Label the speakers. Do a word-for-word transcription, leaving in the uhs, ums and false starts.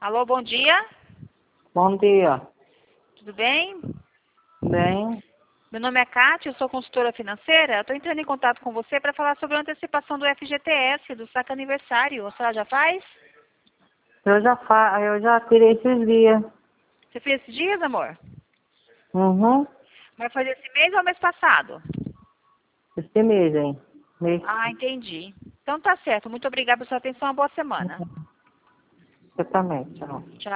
Speaker 1: Alô, bom dia.
Speaker 2: Bom dia.
Speaker 1: Tudo bem?
Speaker 2: Bem,
Speaker 1: Meu nome é Kátia, eu sou consultora financeira. Estou entrando em contato com você para falar sobre a antecipação do F G T S, do saque aniversário. A senhora já faz?
Speaker 2: eu já fa eu já tirei esses dias.
Speaker 1: Você fez esses dias, amor?
Speaker 2: Uhum.
Speaker 1: Vai fazer esse mês ou mês passado?
Speaker 2: Esse mês, hein? Mês.
Speaker 1: Ah, entendi. Então tá certo. Muito obrigada pela sua atenção. Uma boa semana.
Speaker 2: Você também, tchau.
Speaker 1: Tchau.